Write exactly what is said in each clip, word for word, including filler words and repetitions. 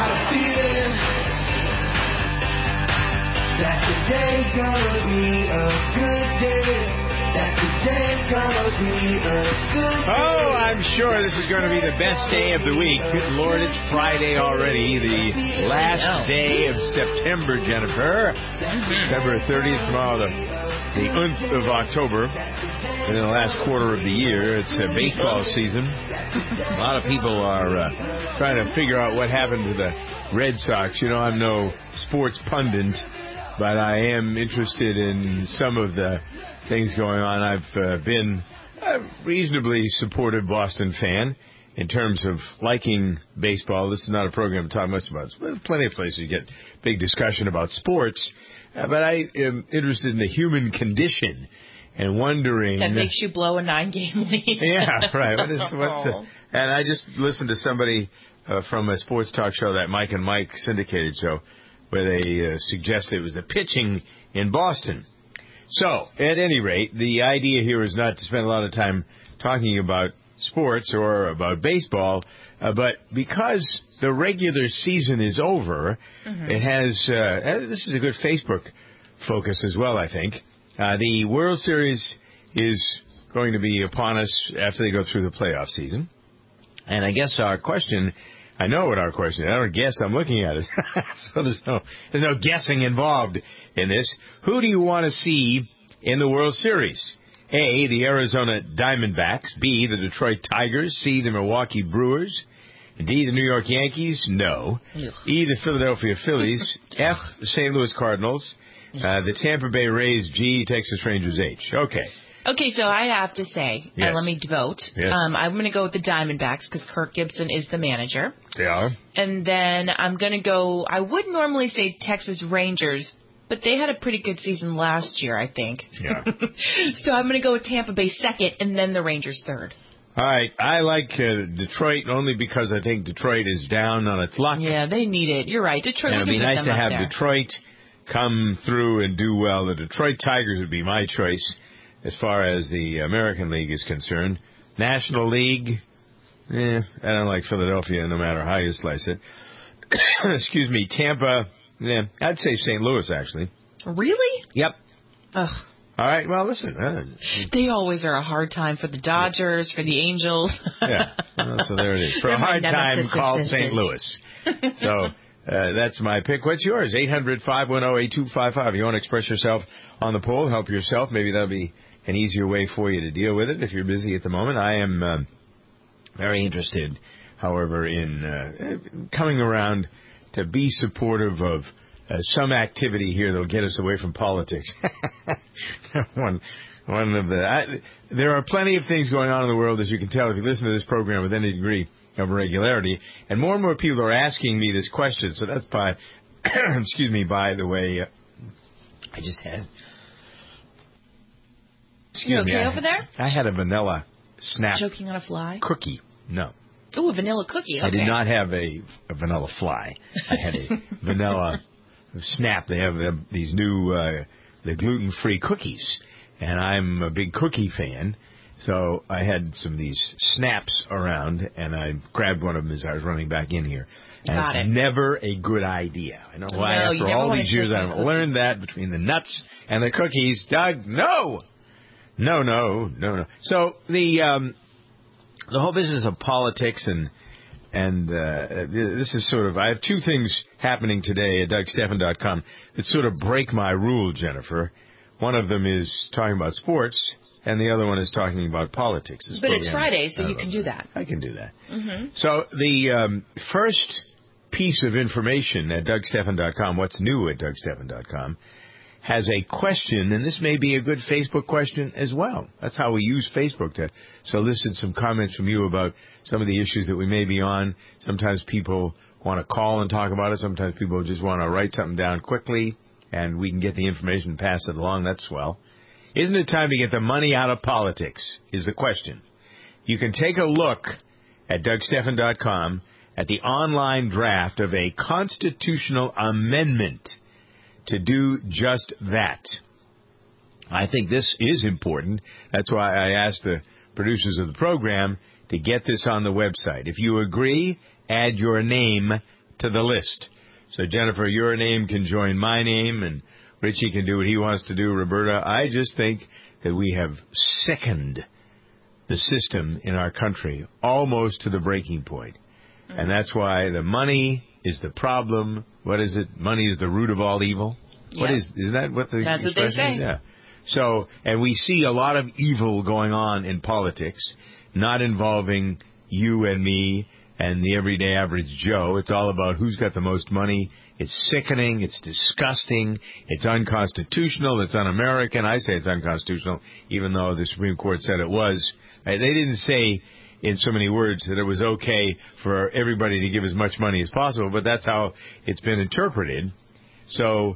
got a feeling that today's gonna be a good day. That today's gonna be a good day. Oh, I'm sure this is going to be the best day of the week. Good Lord, it's Friday already, the last day of September, Jennifer. September thirtieth, tomorrow, the, the ninth of October. And in the last quarter of the year, it's uh, baseball season. A lot of people are uh, trying to figure out what happened to the Red Sox. You know, I'm no sports pundit, but I am interested in some of the things going on. I've uh, been a reasonably supportive Boston fan in terms of liking baseball. This is not a program to talk much about. There's plenty of places you get big discussion about sports, uh, but I am interested in the human condition and wondering... That makes you blow a nine-game lead. Yeah, right. What is, what's the, and I just listened to somebody uh, from a sports talk show, that Mike and Mike syndicated show, where they uh, suggested it was the pitching in Boston. So, at any rate, the idea here is not to spend a lot of time talking about sports or about baseball, uh, but because the regular season is over, mm-hmm. it has, uh, this is a good Facebook focus as well, I think. Uh, the World Series is going to be upon us after they go through the playoff season. And I guess our question, I know what our question is. I don't guess, I'm looking at it. So there's no, there's no guessing involved in this. Who do you want to see in the World Series? A, the Arizona Diamondbacks. B, the Detroit Tigers. C, the Milwaukee Brewers. D, the New York Yankees. No. E, the Philadelphia Phillies. F, the Saint Louis Cardinals. Uh, the Tampa Bay Rays. G, Texas Rangers. H. Okay. Okay, so I have to say, yes. uh, let me vote. Yes. Um, I'm going to go with the Diamondbacks because Kirk Gibson is the manager. They are. And then I'm going to go, I would normally say Texas Rangers, but they had a pretty good season last year, I think. Yeah. So I'm going to go with Tampa Bay second and then the Rangers third. All right. I like uh, Detroit only because I think Detroit is down on its luck. Yeah, they need it. You're right. Detroit. And it would be nice to have there. Detroit come through and do well. The Detroit Tigers would be my choice as far as the American League is concerned. National League, eh, I don't like Philadelphia no matter how you slice it. Excuse me, Tampa, yeah, I'd say Saint Louis, actually. Really? Yep. Ugh. All right, well, listen. Uh, they always are a hard time for the Dodgers, for the Angels. Yeah, well, so there it is. For a hard time called Saint Louis. So... Uh, that's my pick. What's yours? eight hundred, five one zero, eight two five five. You want to express yourself on the poll, help yourself. Maybe that'll be an easier way for you to deal with it if you're busy at the moment. I am uh, very interested, however, in uh, coming around to be supportive of uh, some activity here that will get us away from politics. one, one of the I, there are plenty of things going on in the world, as you can tell if you listen to this program with any degree of regularity, and more and more people are asking me this question. So that's by, excuse me, by the way, uh, I just had. Excuse you okay me, I, over there? I had a vanilla snap. Choking on a fly? Cookie. No. Oh, a vanilla cookie. Okay. I did not have a, a vanilla fly. I had a vanilla snap. They have uh, these new uh, the gluten-free cookies, and I'm a big cookie fan. So I had some of these snaps around, and I grabbed one of them as I was running back in here. And Got it's it. never a good idea. I know why. No, after all these years, I've learned that between the nuts and the cookies. Doug, no, no, no, no, no. So the um, the whole business of politics and and uh, this is sort of. I have two things happening today at Doug Stephan dot com that sort of break my rule, Jennifer. One of them is talking about sports. And the other one is talking about politics. But it's Friday, so you can do that. I can do that. Mm-hmm. So the um, first piece of information at Doug Stephan dot com, what's new at Doug Stephan dot com, has a question, and this may be a good Facebook question as well. That's how we use Facebook to solicit some comments from you about some of the issues that we may be on. Sometimes people want to call and talk about it. Sometimes people just want to write something down quickly, and we can get the information and pass it along. That's swell. Isn't it time to get the money out of politics, is the question. You can take a look at Doug Stephan dot com at the online draft of a constitutional amendment to do just that. I think this is important. That's why I asked the producers of the program to get this on the website. If you agree, add your name to the list. So, Jennifer, your name can join my name, and Richie can do what he wants to do. Roberta, I just think that we have sickened the system in our country almost to the breaking point. Mm-hmm. And that's why the money is the problem. What is it? Money is the root of all evil? Yeah. What is, is that what the That's what they say. Is? Yeah. So, and we see a lot of evil going on in politics, not involving you and me and the everyday average Joe. It's all about who's got the most money. It's sickening. It's disgusting. It's unconstitutional. It's un-American. I say it's unconstitutional, even though the Supreme Court said it was. They didn't say in so many words that it was okay for everybody to give as much money as possible, but that's how it's been interpreted. So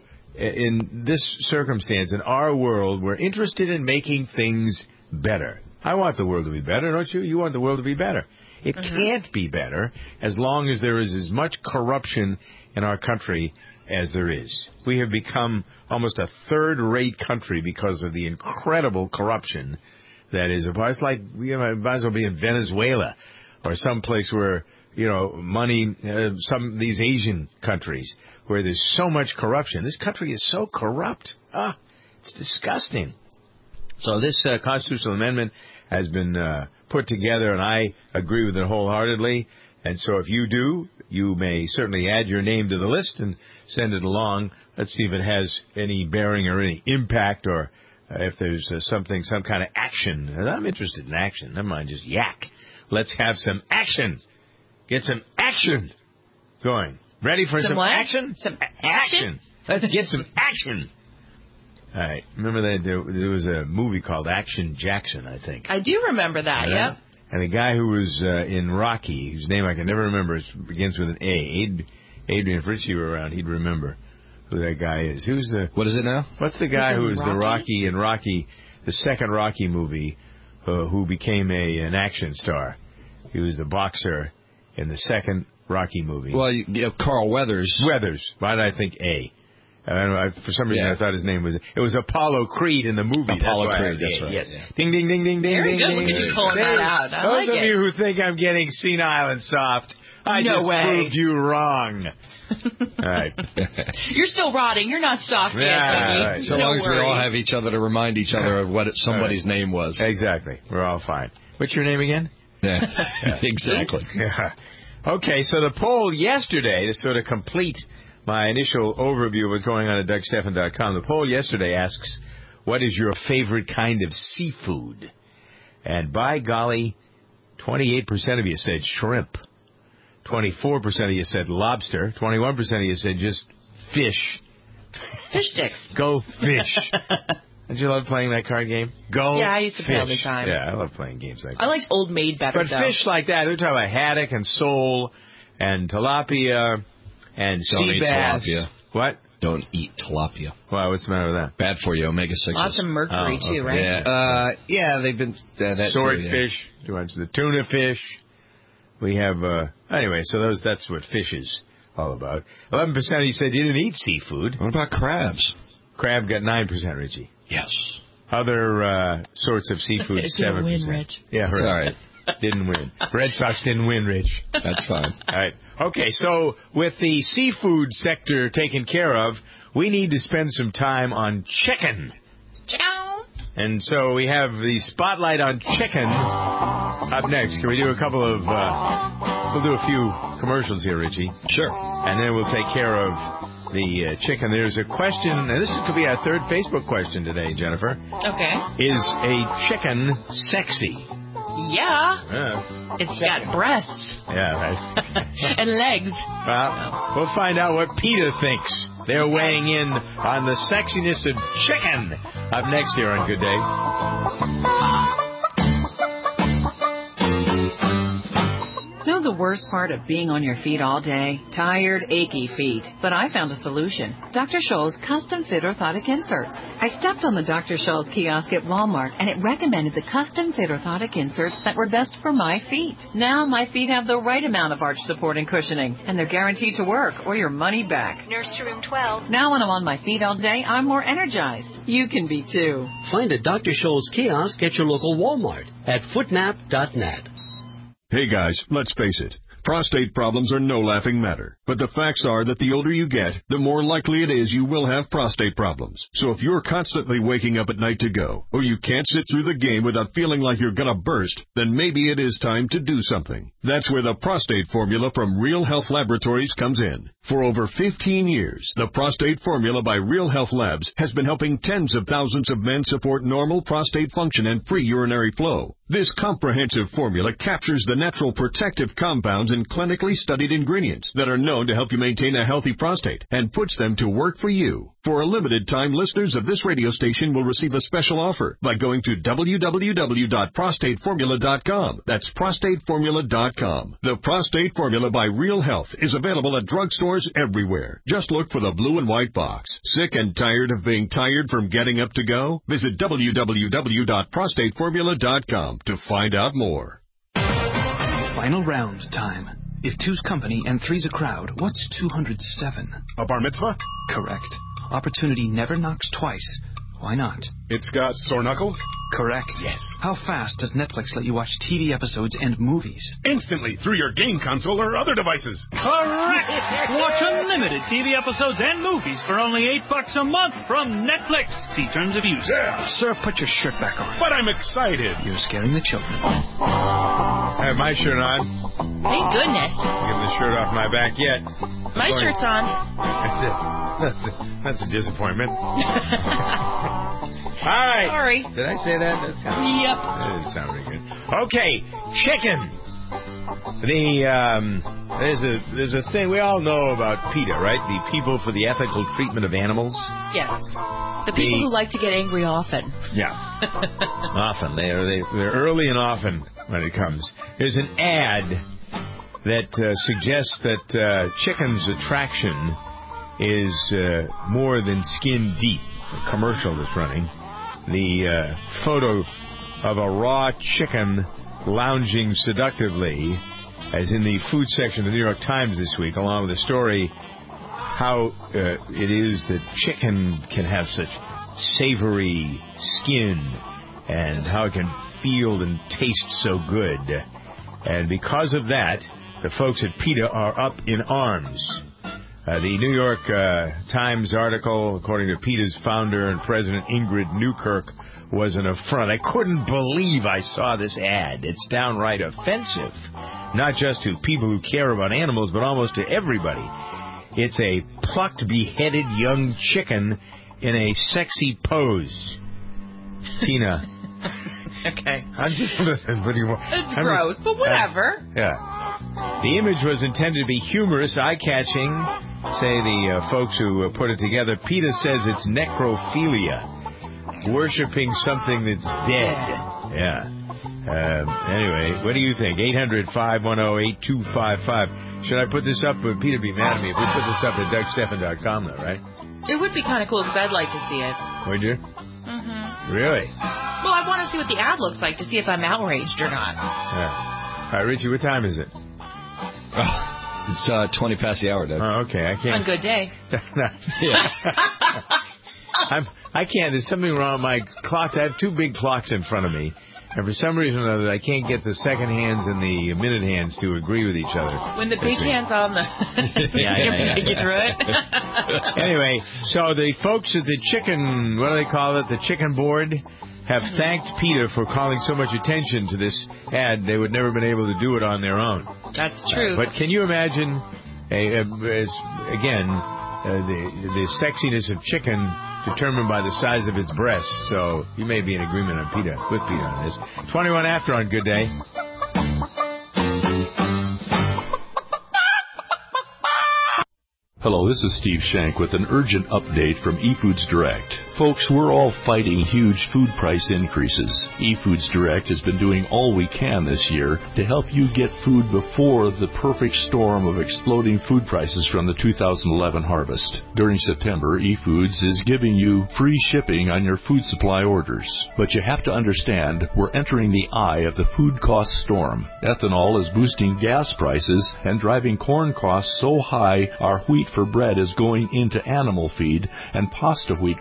in this circumstance, in our world, we're interested in making things better. I want the world to be better, don't you? You want the world to be better. It mm-hmm. can't be better as long as there is as much corruption in our country as there is. We have become almost a third-rate country because of the incredible corruption that is. It's like we might as well be in Venezuela or someplace where, you know, money, uh, some of these Asian countries where there's so much corruption. This country is so corrupt. Ah, it's disgusting. So this uh, constitutional amendment has been uh, put together, and I agree with it wholeheartedly. And so if you do, you may certainly add your name to the list and send it along. Let's see if it has any bearing or any impact, or uh, if there's uh, something, some kind of action. And I'm interested in action. Never mind just yak. Let's have some action. Get some action going. Ready for some, some action? Some action? action. Let's get some action. All right. Remember that there, there was a movie called Action Jackson, I think. I do remember that, yeah. yep. And the guy who was uh, in Rocky, whose name I can never remember, begins with an A. Ad, Adrian, if Richie were around, he'd remember who that guy is. Who's the... What is it now? What's the guy who was Rocky? the Rocky in Rocky, the second Rocky movie, uh, who became a an action star? He was the boxer in the second Rocky movie. Well, you, you have Carl Weathers. Weathers. Why did I think A? I don't know, I, for some reason, yeah. I thought his name was... It was Apollo Creed in the movie. Apollo that's Creed, that's I, right. Yes. Yeah. Ding, ding, ding, ding, ding, Very ding, good. ding. Look at you pulling There, that out. I those like of it. you who think I'm getting senile and soft, I no just way. proved you wrong. All right. You're still rotting. You're not soft yet, Yeah, Dougie. right. So Don't long as worry. we all have each other to remind each other of what it, somebody's right. name was. Exactly. We're all fine. What's your name again? Yeah, yeah. Exactly. Yeah. Okay, so the poll yesterday, to sort of complete my initial overview of what's going on at Doug Stephan dot com, the poll yesterday asks, what is your favorite kind of seafood? And by golly, twenty-eight percent of you said shrimp. twenty-four percent of you said lobster. twenty-one percent of you said just fish. Fish sticks. Go fish. Did you love playing that card game? Go Yeah, I used to fish. play all the time. Yeah, I love playing games like that. I liked Old Maid better, But though. fish like that, they're talking about haddock and sole and tilapia and Don't sea eat bass. tilapia. What? Don't eat tilapia. Wow, what's the matter with that? Bad for you, omega sixes. Lots of mercury, Oh, too, okay. right? Yeah, uh, yeah, they've been uh, that Swordfish. Do you want the tuna fish? We have, uh, anyway, so those that's what fish is all about. eleven percent of you said you didn't eat seafood. What about crabs? Crab got nine percent, Richie. Yes. Other uh, sorts of seafood, It seven didn't percent. win, Rich. Yeah, It's right. all right. Didn't win. Red Sox didn't win, Rich. That's fine. All right. Okay, so with the seafood sector taken care of, we need to spend some time on chicken. Ciao. And so we have the spotlight on chicken up next. Can we do a couple of, uh, we'll do a few commercials here, Richie. Sure. And then we'll take care of the uh, chicken. There's a question, and this could be our third Facebook question today, Jennifer. Okay. Is a chicken sexy? Yeah. Uh, It's got breasts yeah, right. and legs. Well, we'll find out what PETA thinks. They're weighing in on the sexiness of chicken. Up next here on Good Day. Know the worst part of being on your feet all day? Tired, achy feet. But I found a solution. Doctor Scholl's custom fit orthotic inserts. I stepped on the Doctor Scholl's kiosk at Walmart, and it recommended the custom fit orthotic inserts that were best for my feet. Now my feet have the right amount of arch support and cushioning, and they're guaranteed to work or your money back. Nurse to room twelve. Now when I'm on my feet all day, I'm more energized. You can be too. Find a Doctor Scholl's kiosk at your local Walmart at footmap dot net. Hey guys, let's face it. Prostate problems are no laughing matter, but the facts are that the older you get, the more likely it is you will have prostate problems. So if you're constantly waking up at night to go, or you can't sit through the game without feeling like you're gonna burst, then maybe it is time to do something. That's where the prostate formula from Real Health Laboratories comes in. For over fifteen years, the prostate formula by Real Health Labs has been helping tens of thousands of men support normal prostate function and free urinary flow. This comprehensive formula captures the natural protective compounds in clinically studied ingredients that are known to help you maintain a healthy prostate and puts them to work for you. For a limited time, listeners of this radio station will receive a special offer by going to w w w dot prostate formula dot com. That's prostate formula dot com. The Prostate Formula by Real Health is available at drugstores everywhere. Just look for the blue and white box. Sick and tired of being tired from getting up to go? Visit w w w dot prostate formula dot com to find out more. Final round time. If two's company and three's a crowd, what's two hundred seven? A bar mitzvah? Correct. Opportunity never knocks twice. Why not? It's got sore knuckles? Correct. Yes. How fast does Netflix let you watch T V episodes and movies? Instantly, through your game console or other devices. Correct! Watch unlimited T V episodes and movies for only eight bucks a month from Netflix. See terms of use. Yeah. Sir, put your shirt back on. But I'm excited. You're scaring the children. I have my shirt on. Thank goodness. I have the shirt off my back yet. My Going. shirt's on. That's it. That's a, that's a disappointment. All right. Sorry. Did I say that? That sounded, Yep. That didn't sound very good. Okay, chicken. The um, there's a there's a thing we all know about PETA, right? The People for the Ethical Treatment of Animals. Yes. The people The- who like to get angry often. Yeah. Often they are they they're early and often when it comes. There's an ad that uh, suggests that uh, chicken's attraction is uh, more than skin deep. A commercial that's running. The uh, photo of a raw chicken lounging seductively, as in the food section of the New York Times this week, along with a story how uh, it is that chicken can have such savory skin and how it can feel and taste so good. And because of that, the folks at PETA are up in arms. Uh, the New York uh, Times article, according to PETA's founder and president Ingrid Newkirk, was an affront. I couldn't believe I saw this ad. It's downright offensive, not just to people who care about animals, but almost to everybody. It's a plucked, beheaded young chicken in a sexy pose. Tina. Okay. I'm just listen. What do you want? It's I'm gross, just, but whatever. Uh, yeah. The image was intended to be humorous, eye-catching, say the uh, folks who uh, put it together. PETA says it's necrophilia, worshipping something that's dead. Yeah. Um, anyway, what do you think? eight hundred, five one zero, eight two five five. Should I put this up? Uh, PETA would be mad at me if we put this up at Doug Stephan dot com, though, right? It would be kind of cool because I'd like to see it. Would you? Mm-hmm. Really? Well, I want to see what the ad looks like to see if I'm outraged or not. Yeah. All right, Richie, what time is it? Oh, it's uh, twenty past the hour, Doug. Oh, okay. I can't. On good day. Yeah. I'm, I can't. There's something wrong with my clocks. I have two big clocks in front of me. And for some reason or other, I can't get the second hands and the minute hands to agree with each other. When the big hand's on the... yeah, yeah, yeah. Take you through it. Anyway, so the folks at the chicken, what do they call it, the chicken board, have thanked PETA for calling so much attention to this ad. They would never been able to do it on their own. That's true. Uh, but can you imagine, a, a, as, again, uh, the, the sexiness of chicken determined by the size of its breast? So you may be in agreement on PETA, with PETA on this. twenty-one after on Good Day. Hello, this is Steve Shank with an urgent update from eFoods Direct. Folks, we're all fighting huge food price increases. eFoods Direct has been doing all we can this year to help you get food before the perfect storm of exploding food prices from the two thousand eleven harvest. During September, eFoods is giving you free shipping on your food supply orders. But you have to understand, we're entering the eye of the food cost storm. Ethanol is boosting gas prices and driving corn costs so high our wheat for bread is going into animal feed, and pasta wheat cost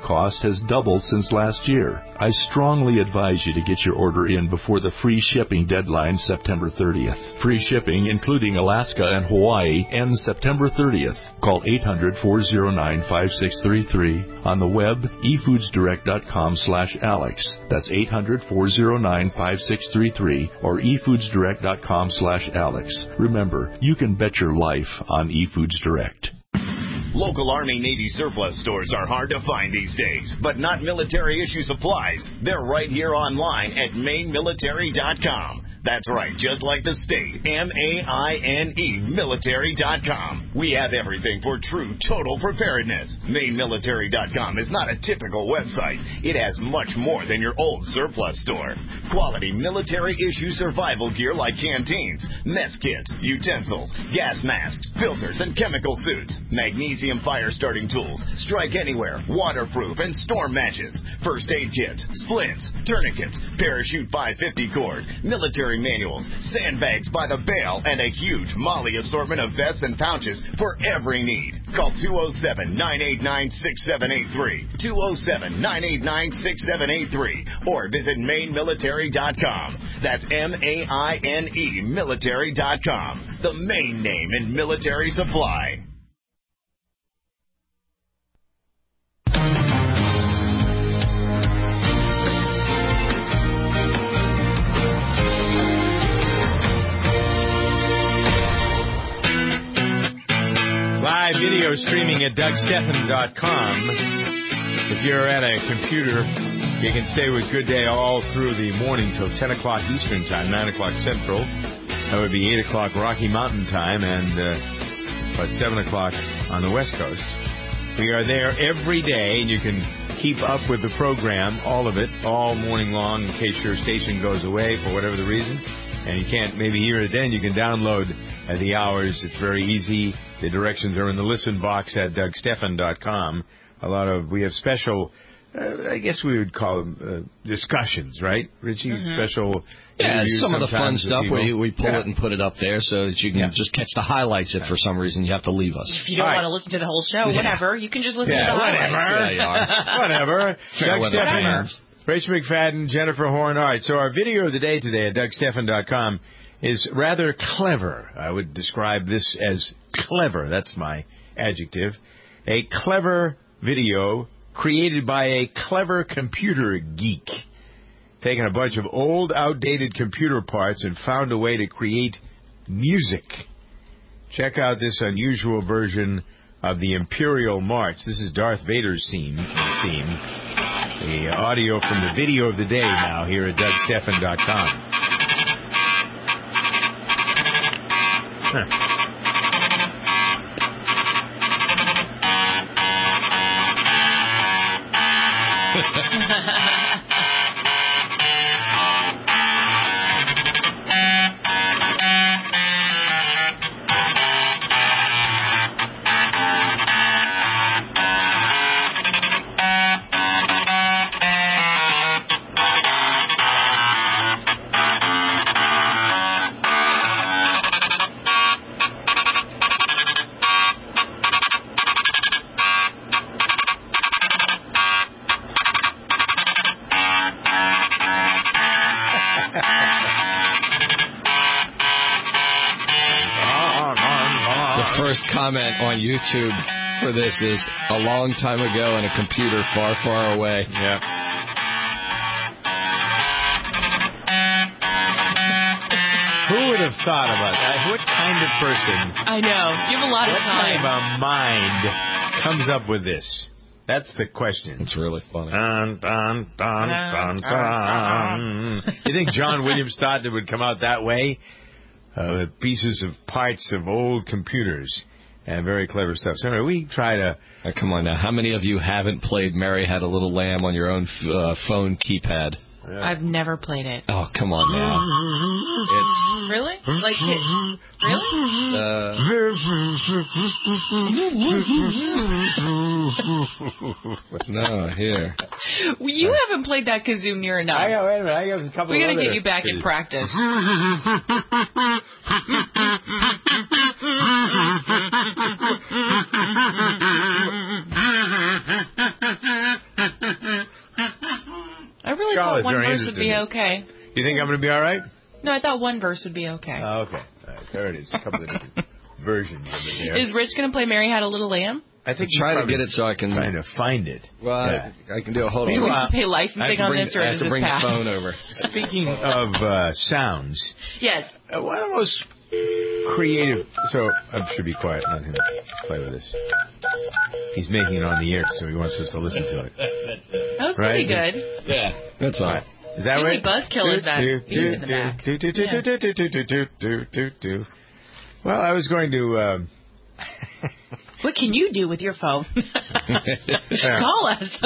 has doubled since last year. I strongly advise you to get your order in before the free shipping deadline September thirtieth. Free shipping, including Alaska and Hawaii, ends September thirtieth. Call eight hundred, four oh nine, five six three three. On the web, e foods direct dot com slash Alex. That's eight hundred, four oh nine, five six three three or e foods direct dot com slash Alex. Remember, you can bet your life on eFoods Direct. Local Army Navy surplus stores are hard to find these days, but not military issue supplies. They're right here online at maine military dot com. That's right, just like the state, M A I N E, military dot com. We have everything for true total preparedness. maine military dot com is not a typical website. It has much more than your old surplus store. Quality military-issue survival gear like canteens, mess kits, utensils, gas masks, filters, and chemical suits. Magnesium fire-starting tools, strike anywhere, waterproof, and storm matches. First aid kits, splints, tourniquets, parachute five fifty cord, military manuals, sandbags by the bale, and a huge Molly assortment of vests and pouches for every need. Call two oh seven, nine eight nine, six seven eight three, two oh seven, nine eight nine, six seven eight three, or visit maine military dot com. That's M A I N E, military dot com, the main name in military supply. Live video streaming at doug stephan dot com. If you're at a computer, you can stay with Good Day all through the morning till ten o'clock Eastern Time, nine o'clock Central. That would be eight o'clock Rocky Mountain Time and uh, about seven o'clock on the West Coast. We are there every day, and you can keep up with the program, all of it, all morning long in case your station goes away for whatever the reason. And you can't maybe hear it then, you can download uh, the hours. It's very easy. The directions are in the listen box at doug stephan dot com. A lot of, we have special, uh, I guess we would call them uh, discussions, right, Richie? Mm-hmm. Special Yeah, some of the fun stuff where we, we pull yeah. it and put it up there so that you can yeah. just catch the highlights if for some reason you have to leave us. If you don't right. want to listen to the whole show, yeah. whatever, you can just listen yeah, to the whatever. highlights. Yeah, whatever. Doug Stephan, Rachel McFadden, Jennifer Horn. All right, so our video of the day today at doug stephan dot com is rather clever. I would describe this as clever. That's my adjective. A clever video created by a clever computer geek. Taken a bunch of old, outdated computer parts and found a way to create music. Check out this unusual version of the Imperial March. This is Darth Vader's theme. theme. The audio from the video of the day now here at doug stephan dot com. Huh. Comment on YouTube for this is a long time ago in a computer far, far away. Yeah. Who would have thought about that? What kind of person? I know. You have a lot of time. What kind of a mind comes up with this? That's the question. It's really funny. Dun, dun, dun, dun, dun. You think John Williams thought it would come out that way? Uh, pieces of parts of old computers. And very clever stuff. So anyway, we try to... Uh, come on now. How many of you haven't played Mary Had a Little Lamb on your own f- uh, phone keypad? Yeah. I've never played it. Oh, come on now. It's... Really? Like, it, really? Uh... no, here. Well, you haven't played that kazoo near enough. I got, wait a minute. I got a couple we of gotta other... get you back in practice. call is one very verse would interesting. be okay. You think I'm going to be all right? No, I thought one verse would be okay. Oh, okay. All right, there it is. A couple of different versions of it here. Is Rich going to play Mary Had a Little Lamb? I think try to get it so I can trying to find it. Well, yeah. I, I can do a hold Do on. we have to pay licensing on bring, this, or I have does to this bring pass? the phone over. Speaking of uh, sounds, Yes. uh, one of the most creative. So I should be quiet. Let him play with this. He's making it on the air, so he wants us to listen to it. That was Right? pretty good. Yeah, that's all right. Is that Billy right? Buzzkill is that beat in the back. Do, do, do, do, do, do, do, do, do, do, do. Well, I was going to. Um, What can you do with your phone? Call us.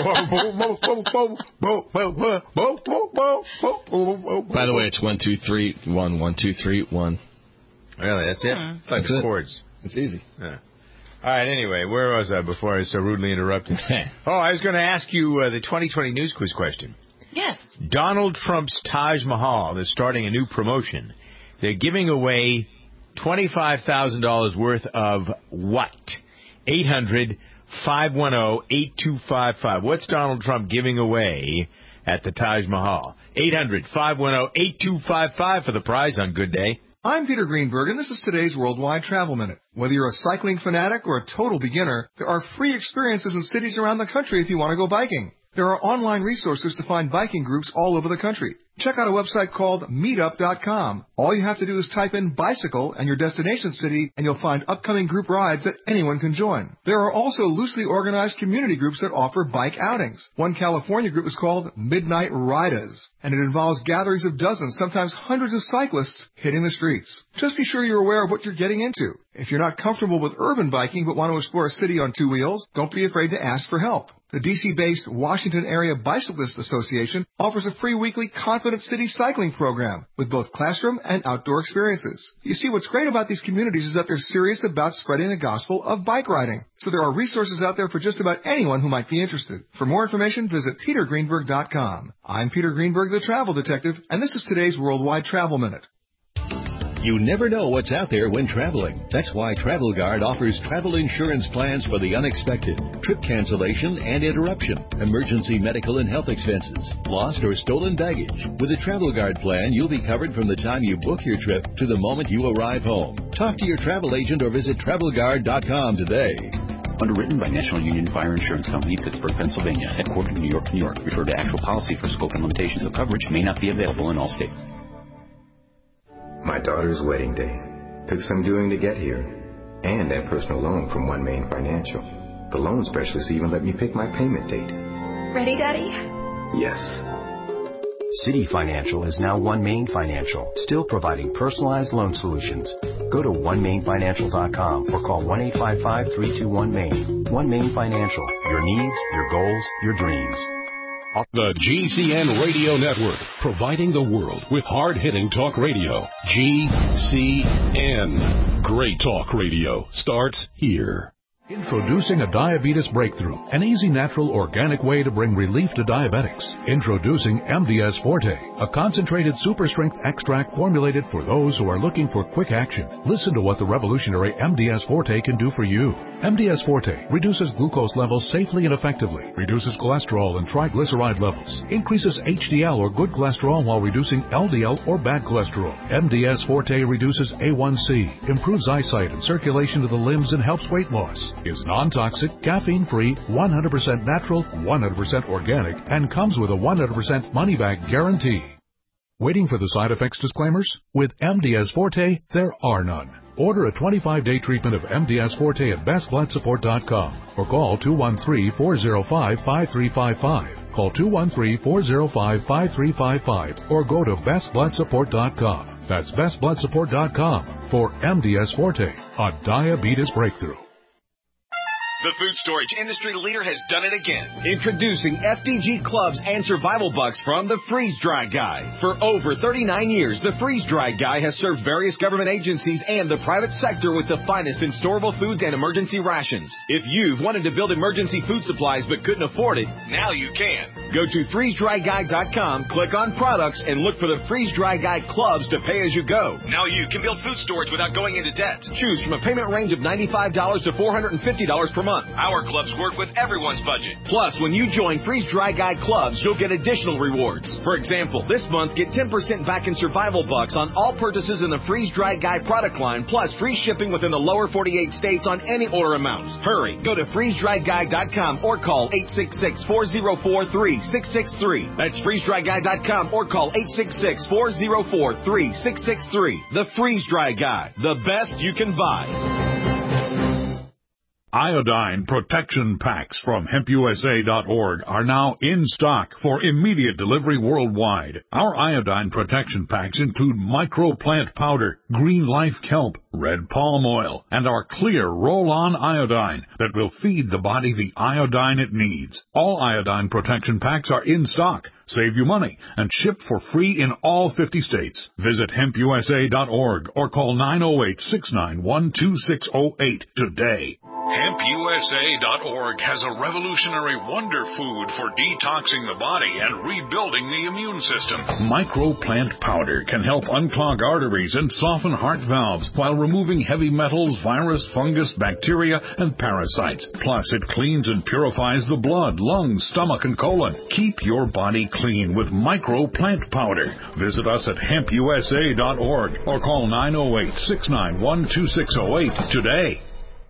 By the way, it's one two three one one two three one. Really, that's it? Hmm. It's like That's the it. chords. It's easy. Yeah. All right, anyway, where was I before I was so rudely interrupted? Oh, I was going to ask you uh, the twenty twenty news quiz question. Yes. Donald Trump's Taj Mahal is starting a new promotion. They're giving away twenty-five thousand dollars worth of what? eight hundred, five one zero, eight two five five. What's Donald Trump giving away at the Taj Mahal? eight hundred, five one zero, eight two five five for the prize on Good Day. I'm Peter Greenberg, and this is today's Worldwide Travel Minute. Whether you're a cycling fanatic or a total beginner, there are free experiences in cities around the country if you want to go biking. There are online resources to find biking groups all over the country. Check out a website called meetup dot com. All you have to do is type in bicycle and your destination city, and you'll find upcoming group rides that anyone can join. There are also loosely organized community groups that offer bike outings. One California group is called Midnight Riders, and it involves gatherings of dozens, sometimes hundreds of cyclists hitting the streets. Just be sure you're aware of what you're getting into. If you're not comfortable with urban biking but want to explore a city on two wheels, don't be afraid to ask for help. The D C-based Washington Area Bicyclists Association offers a free weekly Confident City cycling program with both classroom and outdoor experiences. You see, what's great about these communities is that they're serious about spreading the gospel of bike riding. So there are resources out there for just about anyone who might be interested. For more information, visit peter greenberg dot com. I'm Peter Greenberg, the Travel Detective, and this is today's Worldwide Travel Minute. You never know what's out there when traveling. That's why Travel Guard offers travel insurance plans for the unexpected, trip cancellation and interruption, emergency medical and health expenses, lost or stolen baggage. With a Travel Guard plan, you'll be covered from the time you book your trip to the moment you arrive home. Talk to your travel agent or visit travel guard dot com today. Underwritten by National Union Fire Insurance Company, Pittsburgh, Pennsylvania. Headquartered in New York, New York. Refer to actual policy for scope and limitations of coverage. May not be available in all states. My daughter's wedding day. Took some doing to get here. And that personal loan from One Main Financial. The loan specialist even let me pick my payment date. Ready, Daddy? Yes. City Financial is now One Main Financial, still providing personalized loan solutions. Go to one main financial dot com or call one eight five five, three two one, MAIN. One Main Financial. Your needs, your goals, your dreams. The G C N Radio Network, providing the world with hard-hitting talk radio. G C N. Great talk radio starts here. Introducing a diabetes breakthrough, an easy, natural, organic way to bring relief to diabetics. Introducing M D S Forte, a concentrated super-strength extract formulated for those who are looking for quick action. Listen to what the revolutionary M D S Forte can do for you. M D S Forte reduces glucose levels safely and effectively, reduces cholesterol and triglyceride levels, increases H D L or good cholesterol while reducing L D L or bad cholesterol. M D S Forte reduces A one C, improves eyesight and circulation to the limbs, and helps weight loss. Is non-toxic, caffeine-free, one hundred percent natural, one hundred percent organic, and comes with a one hundred percent money-back guarantee. Waiting for the side effects disclaimers? With M D S Forte, there are none. Order a twenty-five day treatment of M D S Forte at best blood support dot com or call two one three, four zero five, five three five five. Call two one three, four zero five, five three five five or go to best blood support dot com. That's best blood support dot com for M D S Forte, a diabetes breakthrough. The food storage industry leader has done it again. Introducing F D G Clubs and Survival Bucks from the Freeze Dry Guy. For over thirty-nine years, the Freeze Dry Guy has served various government agencies and the private sector with the finest in storable foods and emergency rations. If you've wanted to build emergency food supplies but couldn't afford it, now you can. Go to freeze dry guy dot com, click on products, and look for the Freeze Dry Guy clubs to pay as you go. Now you can build food storage without going into debt. Choose from a payment range of ninety-five dollars to four hundred fifty dollars per month. Our clubs work with everyone's budget. Plus, when you join Freeze Dry Guy clubs, you'll get additional rewards. For example, this month, get ten percent back in survival bucks on all purchases in the Freeze Dry Guy product line, plus free shipping within the lower forty-eight states on any order amounts. Hurry, go to freeze dry guy dot com or call eight six six, four zero four, three six six three. That's freeze dry guy dot com or call eight six six, four zero four, three six six three. The Freeze Dry Guy, the best you can buy. Iodine protection packs from hemp U S A dot org are now in stock for immediate delivery worldwide. Our iodine protection packs include microplant powder, green life kelp, red palm oil, and our clear roll-on iodine that will feed the body the iodine it needs. All iodine protection packs are in stock. Save you money and ship for free in all fifty states. Visit hemp U S A dot org or call nine oh eight, six nine one, two six oh eight today. hemp U S A dot org has a revolutionary wonder food for detoxing the body and rebuilding the immune system. Microplant powder can help unclog arteries and soften heart valves while removing heavy metals, virus, fungus, bacteria, and parasites. Plus, it cleans and purifies the blood, lungs, stomach, and colon. Keep your body clean with microplant powder. Visit us at hemp U S A dot org or call nine oh eight, six nine one, two six oh eight today.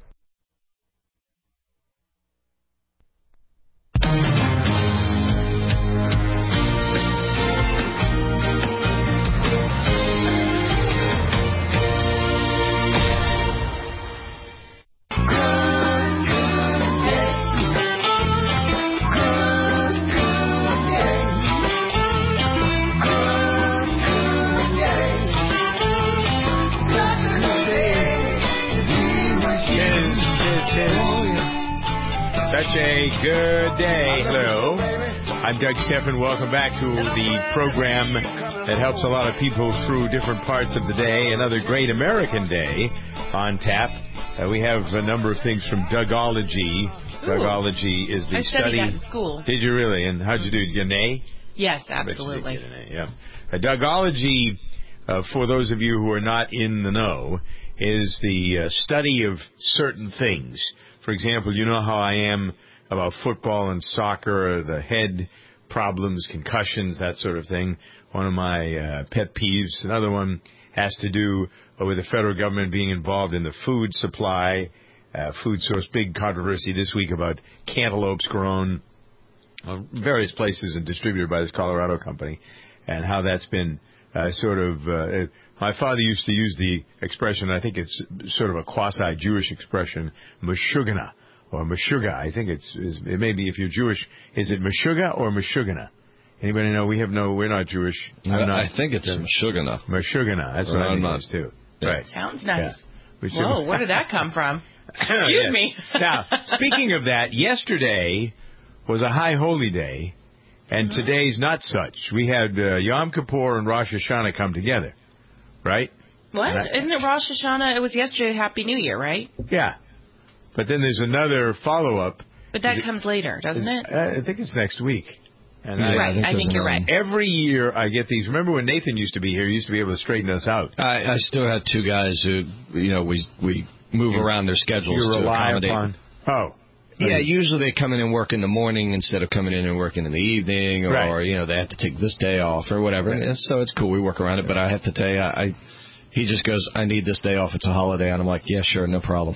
Such a good day. Hello. I'm Doug Stephan. Welcome back to the program that helps a lot of people through different parts of the day. Another great American day on tap. Uh, we have a number of things from Dougology. Ooh. Dougology is the I study. I studied that in school. Did you really? And how'd you do? Did you get an A? Yes, absolutely. Get an A, yeah. Uh, Dougology, uh, for those of you who are not in the know, is the uh, study of certain things. For example, you know how I am about football and soccer, the head problems, concussions, that sort of thing. One of my uh, pet peeves. Another one has to do with the federal government being involved in the food supply, uh, food source. Big controversy this week about cantaloupes grown uh, various places and distributed by this Colorado company, and how that's been uh, sort of... Uh, My father used to use the expression, I think it's sort of a quasi-Jewish expression, Meshuggah, or Meshuggah. I think it's, it's, it may be, if you're Jewish, is it Meshuggah or Meshuggah? Anybody know? We have no, we're not Jewish. I, not, I think it's Meshuggah. Meshuggah, that's what I think it is too. Yeah. Right. Sounds nice. Yeah. Whoa, where did that come from? Excuse yeah. me. Now, speaking of that, yesterday was a high holy day, and mm-hmm. today's not such. We had uh, Yom Kippur and Rosh Hashanah come together. Right? What? I, Isn't it Rosh Hashanah? It was yesterday, Happy New Year, right? Yeah. But then there's another follow-up. But that Is comes it, later, doesn't it? I think it's next week. And yeah, I, right. I think, I think you're right. Every year I get these. Remember when Nathan used to be here? He used to be able to straighten us out. I, I still had two guys who, you know, we we move you, around their schedules you to rely accommodate. Upon, oh. Yeah, usually they come in and work in the morning instead of coming in and working in the evening, or, right. you know, they have to take this day off or whatever. Right. So it's cool. We work around it. But I have to tell you, I... He just goes, I need this day off. It's a holiday. And I'm like, yeah, sure, no problem.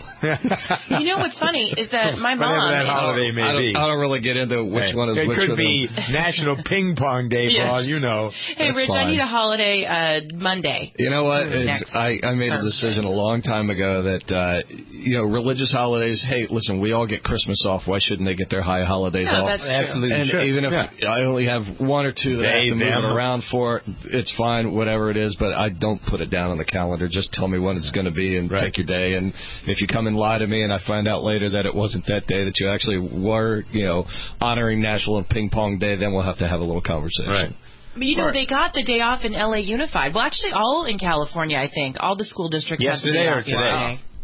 You know what's funny is that my mom... Whatever that holiday may I be. I don't really get into which hey, one is it which. It could of be them. National Ping Pong Day yes. for all you know. Hey, That's Rich, fine. I need a holiday uh, Monday. You know what? It's, I, I made a decision a long time ago that, uh, you know, religious holidays, hey, listen, we all get Christmas off. Why shouldn't they get their high holidays no, off? That's true. Absolutely. And sure. even if yeah. I only have one or two that they, I have to move them. it around for, it's fine, whatever it is, but I don't put it down on the calendar. Just tell me when it's going to be and right. take your day. And if you come and lie to me and I find out later that it wasn't that day, that you actually were, you know, honoring National Ping Pong Day, then we'll have to have a little conversation. Right. But, you know, right. they got the day off in L A Unified. Well, actually, all in California, I think. All the school districts Yesterday have the day or off today? yesterday.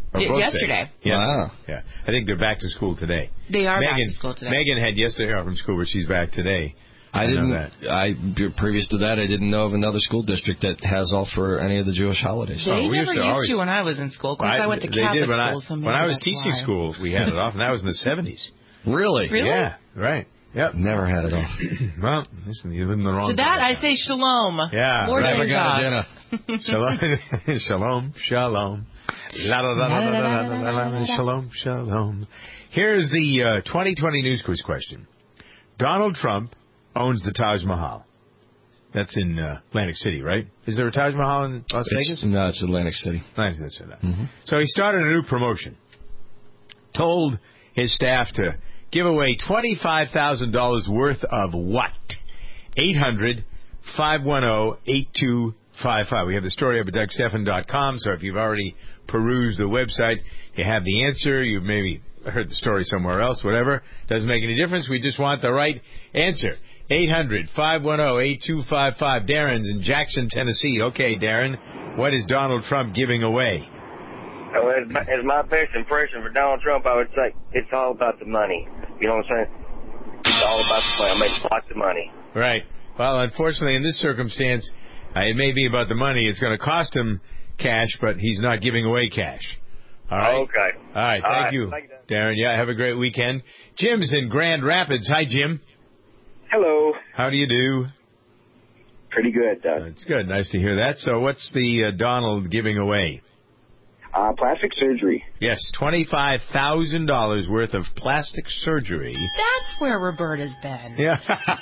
Or Y- both yesterday. days. Yeah. Wow. Yeah. I think they're back to school today. They are Megan, back to school today. Megan had yesterday off from school, but she's back today. I, I didn't. know that. I previous to that, I didn't know of another school district that has off for any of the Jewish holidays. They Oh, we never used to used always- to when I was in school. Because I, went to they Catholic did when school. I, so maybe when I was that's teaching why. school, we had it off, and that was in the seventies. Really? Really? Yeah, right. Yep. Never had it off. Well, listen, you live in the wrong To that, I say shalom. Yeah, Lord right. praise God. Shalom, shalom, shalom. La, la, la, la, la, la, la, la, la, shalom, shalom. Here's the uh, twenty twenty News Quiz question. Donald Trump owns the Taj Mahal. That's in uh, Atlantic City, right? Is there a Taj Mahal in Las It's, Vegas? no, it's Atlantic City. Atlantic, that's right. Mm-hmm. So he started a new promotion. Told his staff to give away twenty-five thousand dollars worth of what? eight hundred, five one zero, eight two five five. We have the story up at Doug Stephan dot com, so if you've already perused the website, you have the answer. You've maybe heard the story somewhere else, whatever. Doesn't make any difference. We just want the right answer. eight hundred, five one zero, eight two five five. Darren's in Jackson, Tennessee. Okay, Darren, what is Donald Trump giving away? Oh, as, my, as my best impression for Donald Trump, I would say it's all about the money. You know what I'm saying? It's all about the money. I make lots of money. Right. Well, unfortunately, in this circumstance, uh, it may be about the money. It's going to cost him cash, but he's not giving away cash. All right? Okay. All right. All Thank right. you, Thank you, Darren. Yeah, have a great weekend. Jim's in Grand Rapids. Hi, Jim. Hello. How do you do? Pretty good, Doug. It's good. Nice to hear that. So what's the uh, Donald giving away? Uh, plastic surgery. Yes, twenty-five thousand dollars worth of plastic surgery. That's where Roberta's been. Yeah.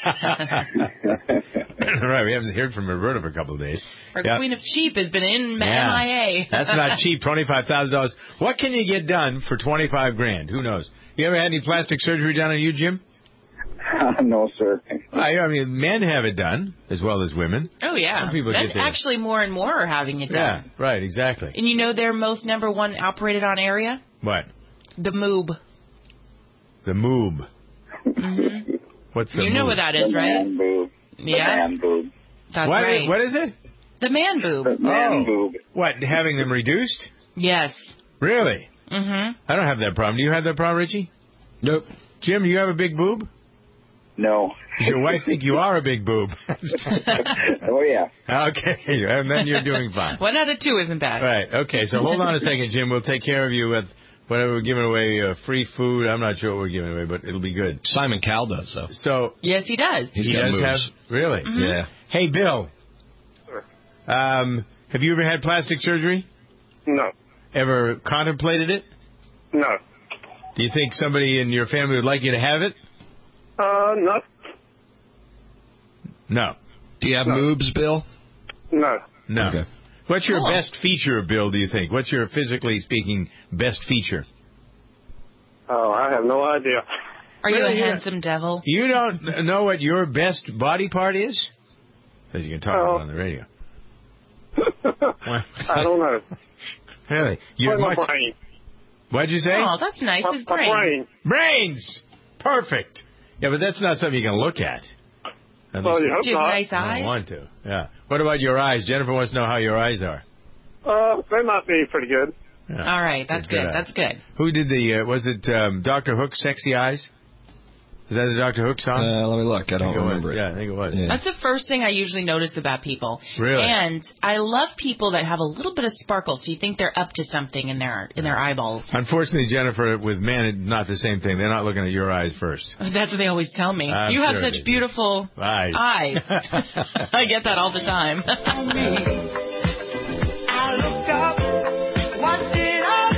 Right, we haven't heard from Roberta for a couple of days. Our Yeah. Queen of Cheap has been in Yeah. M I A. That's not cheap, twenty-five thousand dollars. What can you get done for twenty-five grand? Who knows? You ever had any plastic surgery done on you, Jim? No, sir. I, I mean, men have it done as well as women. Oh, yeah. Some people Men get their- actually more and more are having it Yeah, done. right, exactly. And you know their most number one operated on area? What? The moob. The moob. Mm-hmm. What's the You know moob? what that is, The right? man boob. The Yeah. man boob. That's What right. is- what is it? The man boob. The man Oh. boob. What, having them reduced? Yes. Really? Mm-hmm. I don't have that problem. Do you have that problem, Richie? Nope. Jim, do you have a big boob? No. Does your wife think you are a big boob? Oh, yeah. Okay, and then you're doing fine. One out of two isn't bad. Right, okay, so hold on a second, Jim. We'll take care of you with whatever we're giving away, uh, free food. I'm not sure what we're giving away, but it'll be good. Simon Cowell does, though. So Yes, he does. He's he got does moves. have, really? Mhm. Yeah. Hey, Bill. Sure. Um, have you ever had plastic surgery? No. Ever contemplated it? No. Do you think somebody in your family would like you to have it? Uh, no. No. Do you have No. moobs, Bill? No. No. Okay. What's your Cool. best feature, Bill, do you think? What's your, physically speaking, best feature? Oh, I have no idea. Are you a Really, yeah. handsome devil? You don't know what your best body part is? Because you can talk Oh. about it on the radio. I don't know. Really? You're Where's my much, brain? what'd you say? Oh, that's nice. My, His my brain. brain. Brains! Perfect. Yeah, but that's not something you can look at. At Well, least you hope Do you have not. nice I don't eyes? want to. Yeah. What about your eyes? Jennifer wants to know how your eyes are. Uh, they might be pretty good. Yeah. All right, that's Good good. eyes. That's good. Who did the, uh, was it um, Doctor Hook, Sexy Eyes? Is that the Doctor Hook song? Uh, let me look. I I don't think it remember was. it. Yeah, I think it was. Yeah. That's the first thing I usually notice about people. Really? And I love people that have a little bit of sparkle, so you think they're up to something in their in their eyeballs. Unfortunately, Jennifer, with men, it's not the same thing. They're not looking at your eyes first. That's what they always tell me. I'm you have sure they such do. beautiful Eyes. eyes. I get that all the time. I looked up, what did I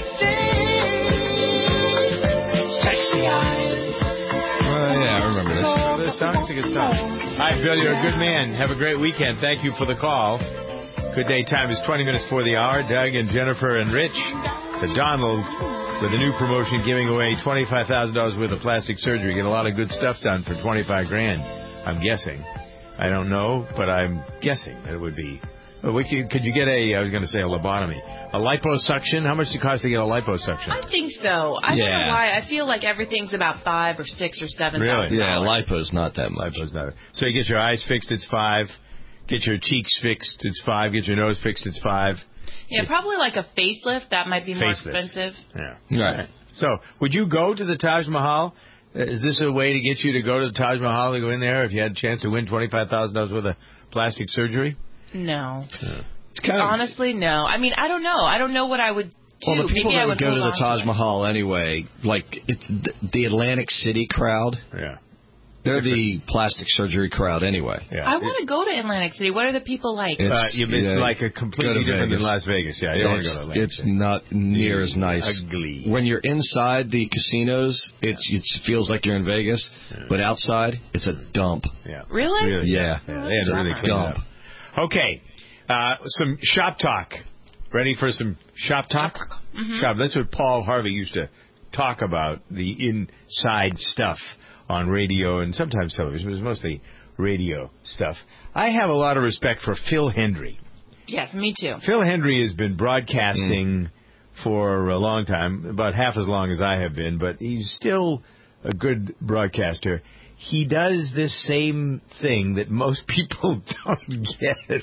see? Sexy eyes. Oh, yeah, I remember this. This song's a good song. All right, Bill, you're a good man. Have a great weekend. Thank you for the call. Good day time is twenty minutes for the hour. Doug and Jennifer and Rich, the Donald, with a new promotion giving away twenty-five thousand dollars worth of plastic surgery. Get a lot of good stuff done for twenty-five grand, I'm guessing. I don't know, but I'm guessing that it would be. Well, we could, could you get a, I was going to say a lobotomy, a liposuction? How much does it cost to get a liposuction? I think so. I don't Yeah. know why. I feel like everything's about five or six or seven Really? thousand Yeah, dollars. lipo's not that much. Lipo's not. So you get your eyes fixed, it's five. Get your cheeks fixed, it's five. Get your nose fixed, it's five. Yeah, probably like a facelift. That might be more Facelift. expensive. Yeah. Right. So, would you go to the Taj Mahal? Uh, Is this a way to get you to go to the Taj Mahal to go in there if you had a chance to win twenty-five thousand dollars worth of plastic surgery? No. Yeah. It's kind of, Honestly, no. I mean, I don't know. I don't know what I would do. well, the people Maybe I that would would go to hold the on Taj Mahal anyway, like it's the, the Atlantic City crowd. Yeah. They're the plastic surgery crowd anyway. Yeah. I want to go to Atlantic City. What are the people like? It's, uh, you, it's yeah, like a completely different than Las Vegas. Yeah, you don't want to go to Atlantic It's City. not near as nice. Ugly. When you're inside the casinos, it, it feels like you're in Vegas, yeah. but outside, it's a dump. Yeah. Really? really Yeah. yeah. They had to really clean it up. Okay. Uh, some shop talk. Ready for some shop talk? Shop talk. Mm-hmm. Shop. That's what Paul Harvey used to talk about, the inside stuff on radio and sometimes television. It was mostly radio stuff. I have a lot of respect for Phil Hendry. Yes, me too. Phil Hendry has been broadcasting mm. for a long time, about half as long as I have been, but he's still a good broadcaster. He does this same thing that most people don't get.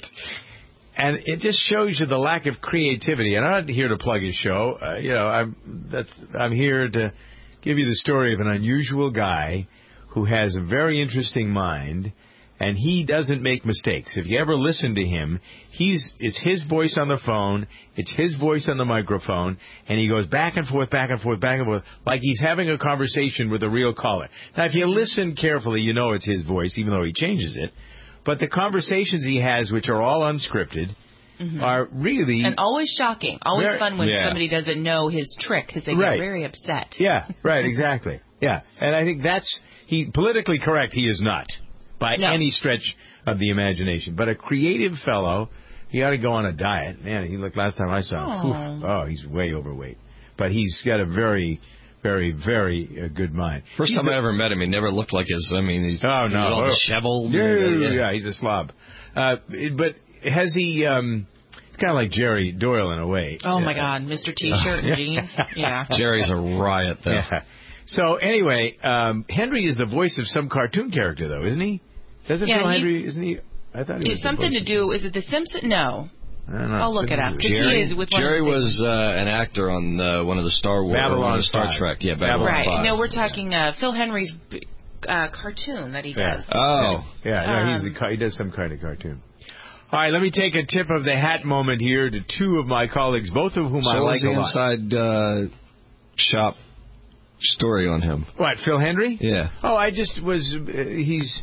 And it just shows you the lack of creativity. And I'm not here to plug his show. Uh, you know, I'm that's I'm here to give you the story of an unusual guy who has a very interesting mind, and he doesn't make mistakes. If you ever listen to him, he's it's his voice on the phone, it's his voice on the microphone, and he goes back and forth, back and forth, back and forth, like he's having a conversation with a real caller. Now, if you listen carefully, you know it's his voice, even though he changes it. But the conversations he has, which are all unscripted, mm-hmm. are really... And always shocking. Always very, fun when yeah. somebody doesn't know his trick because they right. get very upset. Yeah, right, exactly. Yeah, and I think that's... he politically correct, he is not, by no. any stretch of the imagination. But a creative fellow, he ought to go on a diet. Man, he looked last time I saw him. Oof, oh, he's way overweight. But he's got a very... Very, very uh, good mind. First he's time a, I ever met him, he never looked like his. I mean, he's, oh, no. he's all oh. disheveled. Yeah, yeah, yeah, he's a slob. Uh, but has he? Um, kind of like Jerry Doyle in a way. Oh yeah. my God, Mister T-shirt and jeans. Yeah. Jerry's a riot, though. Yeah. So anyway, um, Henry is the voice of some cartoon character, though, isn't he? Doesn't yeah, Phil Henry? Isn't he? I thought he was. It's something to do. Is it The Simpsons? No. I don't know. I'll look it up. Jerry, he is with Jerry one of the was uh, an actor on uh, one of the Star Wars, Babylon one of the Star five. Trek. Yeah, Babylon right. five. No, we're talking uh, Phil Henry's uh, cartoon that he does. Yeah. Oh, yeah. No, Um, he's a, he does some kind of cartoon. All right, let me take a tip of the hat moment here to two of my colleagues, both of whom so I like the a lot. inside uh, shop story on him. What, Phil Hendry? Yeah. Oh, I just was. Uh, he's.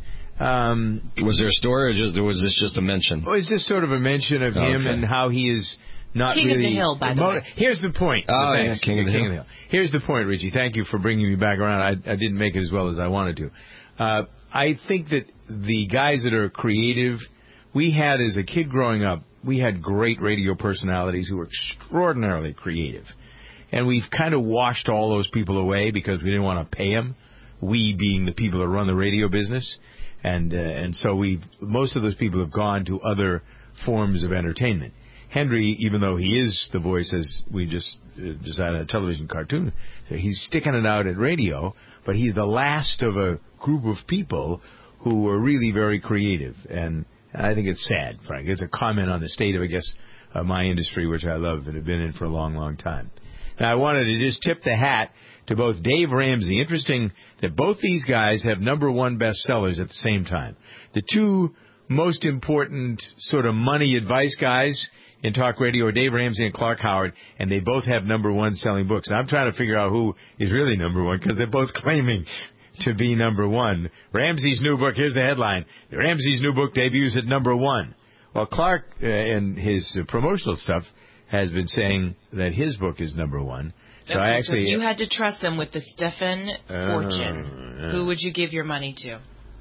Um, was there a story, or just or was this just a mention? It was just sort of a mention of oh, him okay. and how he is not King really. of the Hill, by the mo- way. Here's the point. Oh, Thanks. yeah, King, of the, King of the Hill. Here's the point, Richie. Thank you for bringing me back around. I, I didn't make it as well as I wanted to. Uh, I think that the guys that are creative, we had as a kid growing up, we had great radio personalities who were extraordinarily creative. And we've kind of washed all those people away because we didn't want to pay them, we being the people that run the radio business. And uh, and so we most of those people have gone to other forms of entertainment. Henry, even though he is the voice, as we just uh, decided, a television cartoon, so he's sticking it out at radio, but he's the last of a group of people who are really very creative. And I think it's sad, Frank. It's a comment on the state of, I guess, uh, my industry, which I love and have been in for a long, long time. Now, I wanted to just tip the hat to both Dave Ramsey. Interesting that both these guys have number one bestsellers at the same time. The two most important sort of money advice guys in talk radio are Dave Ramsey and Clark Howard, and they both have number one selling books. And I'm trying to figure out who is really number one because they're both claiming to be number one. Ramsey's new book, here's the headline. Ramsey's new book debuts at number one. Well, Clark, uh, in his uh, promotional stuff, has been saying that his book is number one. So okay, I actually, so if you had to trust them with the Stephen uh, Fortune, yeah. who would you give your money to?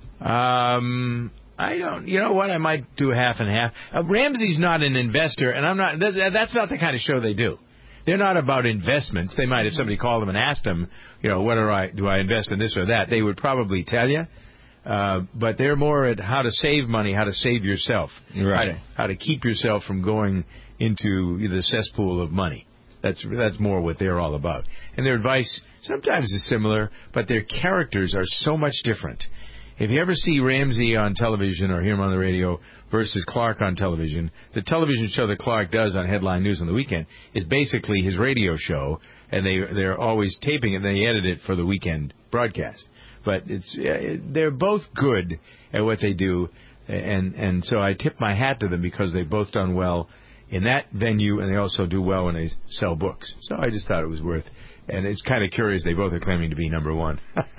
Um, I don't. You know what? I might do half and half. Uh, Ramsey's not an investor, and I'm not. That's, that's not the kind of show they do. They're not about investments. They might, if somebody called them and asked them, you know, what do I do? I invest in this or that? They would probably tell you. Uh, but they're more at how to save money, how to save yourself, right? How to, how to keep yourself from going into the cesspool of money. That's that's more what they're all about. And their advice sometimes is similar, but their characters are so much different. if you ever see Ramsey on television or hear him on the radio versus Clark on television, the television show that Clark does on Headline News on the weekend is basically his radio show, and they they're always taping it and they edit it for the weekend broadcast. But it's they're both good at what they do, and and so I tip my hat to them because they've both done well in that venue, and they also do well when they sell books. So I just thought it was worth. And it's kind of curious they both are claiming to be number one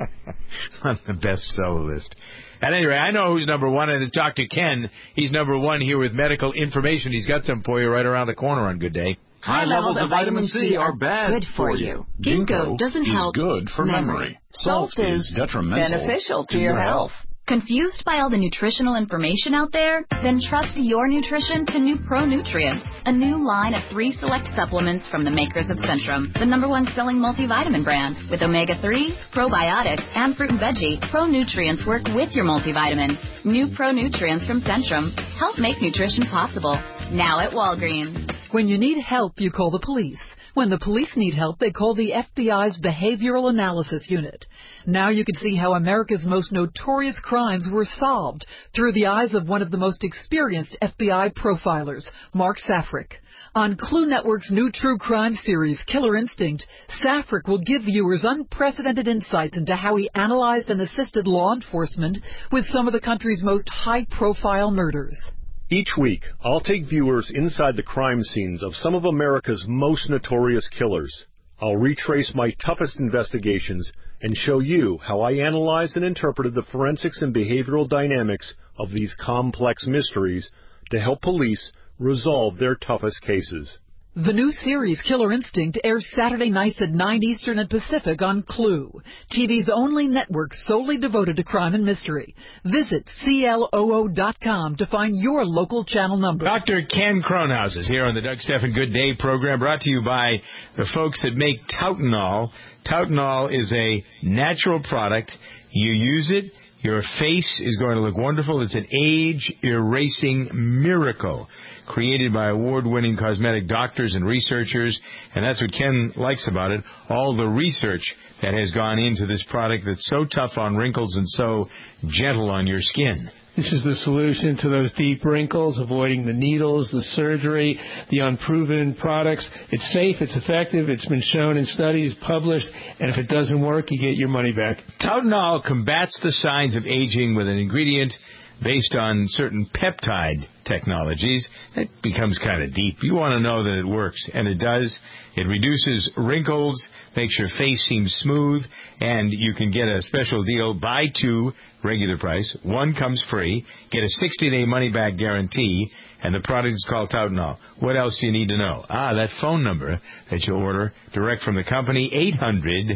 on the bestseller list. At any rate, I know who's number one, and it's Doctor Ken. He's number one here with medical information. He's got some for you right around the corner on Good Day. High levels of vitamin C are bad good for you. Ginkgo doesn't help good for memory. Salt is detrimental beneficial to your health. Confused by all the nutritional information out there? Then trust your nutrition to New Pro Nutrients, a new line of three select supplements from the makers of Centrum, the number one selling multivitamin brand. With omega three, probiotics, and fruit and veggie, Pro Nutrients work with your multivitamin. New Pro Nutrients from Centrum help make nutrition possible. Now at Walgreens. When you need help, you call the police. When the police need help, they call the F B I's Behavioral Analysis Unit. Now you can see how America's most notorious crimes were solved through the eyes of one of the most experienced F B I profilers, Mark Safrick. On Clue Network's new true crime series, Killer Instinct, Safrick will give viewers unprecedented insights into how he analyzed and assisted law enforcement with some of the country's most high-profile murders. Each week, I'll take viewers inside the crime scenes of some of America's most notorious killers. I'll retrace my toughest investigations and show you how I analyzed and interpreted the forensics and behavioral dynamics of these complex mysteries to help police resolve their toughest cases. The new series, Killer Instinct, airs Saturday nights at nine Eastern and Pacific on Clue, T V's only network solely devoted to crime and mystery. Visit C L O O dot com to find your local channel number. Doctor Ken Kronhaus is here on the Doug Stephan Good Day program, brought to you by the folks that make Tautenol. Tautenol is a natural product. You use it, your face is going to look wonderful. It's an age-erasing miracle created by award-winning cosmetic doctors and researchers, and that's what Ken likes about it, all the research that has gone into this product that's so tough on wrinkles and so gentle on your skin. This is the solution to those deep wrinkles, avoiding the needles, the surgery, the unproven products. It's safe, it's effective, it's been shown in studies, published, and if it doesn't work, you get your money back. Tautenol combats the signs of aging with an ingredient based on certain peptide technologies. It becomes kind of deep. You want to know that it works, and it does. It reduces wrinkles, makes your face seem smooth, and you can get a special deal. Buy two, regular price. One comes free. Get a sixty-day money-back guarantee, and the product is called Tautenol. What else do you need to know? Ah, that phone number that you order direct from the company, eight hundred,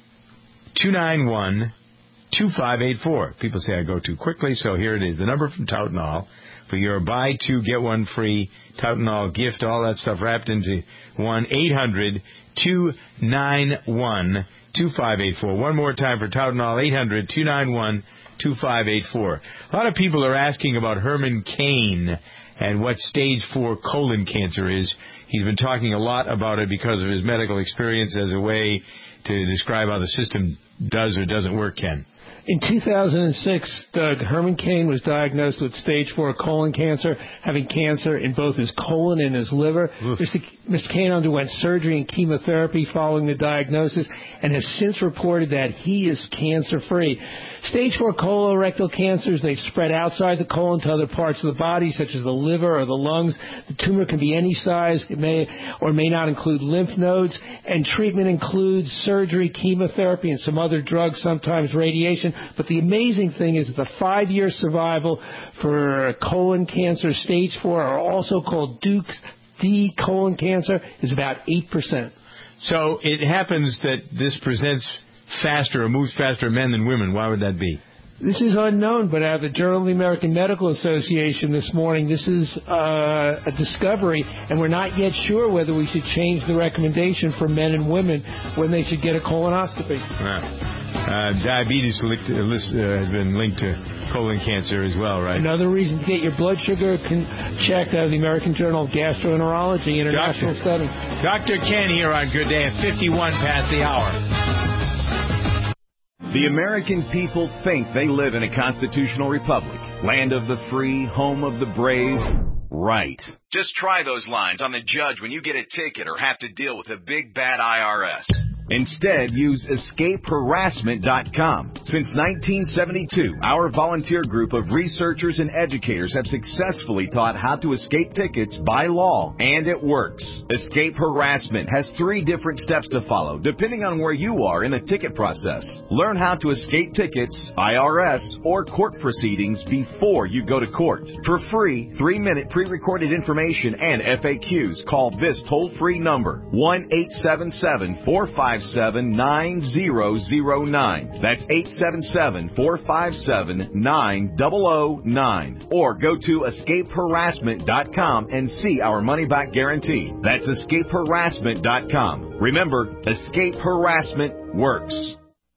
two nine one, two five eight four. People say I go too quickly, so here it is. The number from Tautenol for your buy two, get one free Tautenol gift, all that stuff wrapped into one, eight hundred, two nine one, two five eight four. One more time for Tautenol, eight hundred, two nine one, two five eight four. A lot of people are asking about Herman Cain and what stage four colon cancer is. He's been talking a lot about it because of his medical experience as a way to describe how the system does or doesn't work, Ken. In two thousand six, Doug, Herman Cain was diagnosed with stage four colon cancer, having cancer in both his colon and his liver. Mister Mister Cain underwent surgery and chemotherapy following the diagnosis and has since reported that he is cancer-free. Stage four colorectal cancers, they've spread outside the colon to other parts of the body, such as the liver or the lungs. The tumor can be any size. It may or may not include lymph nodes, and treatment includes surgery, chemotherapy, and some other drugs, sometimes radiation. But the amazing thing is that the five-year survival for colon cancer stage four, or also called Duke's D colon cancer, is about eight percent. So it happens that this presents faster or moves faster in men than women. Why would that be? This is unknown, but out of the Journal of the American Medical Association this morning, this is uh, a discovery, and we're not yet sure whether we should change the recommendation for men and women when they should get a colonoscopy. Right. Uh, diabetes linked, uh, list, uh, has been linked to colon cancer as well, right? Another reason to get your blood sugar con- checked out of the American Journal of Gastroenterology, international study. Doctor Ken here on Good Day at fifty-one past the hour. The American people think they live in a constitutional republic, land of the free, home of the brave. Right. Just try those lines on the judge when you get a ticket or have to deal with a big bad I R S. Instead, use escape harassment dot com. Since nineteen seventy-two, our volunteer group of researchers and educators have successfully taught how to escape tickets by law, and it works. Escape Harassment has three different steps to follow, depending on where you are in the ticket process. Learn how to escape tickets, I R S, or court proceedings before you go to court. For free, three-minute pre-recorded information and F A Qs, call this toll-free number, one eight seven seven, four five seven, nine zero zero nine. That's eight seven seven, four five seven, nine zero zero nine. Or go to escape harassment dot com and see our money-back guarantee. That's escape harassment dot com. Remember, Escape Harassment works.